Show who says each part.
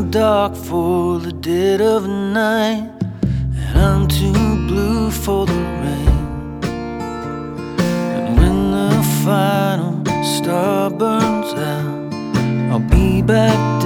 Speaker 1: dark for the dead of night, and I'm too blue for the rain. And when the final star burns out, I'll be back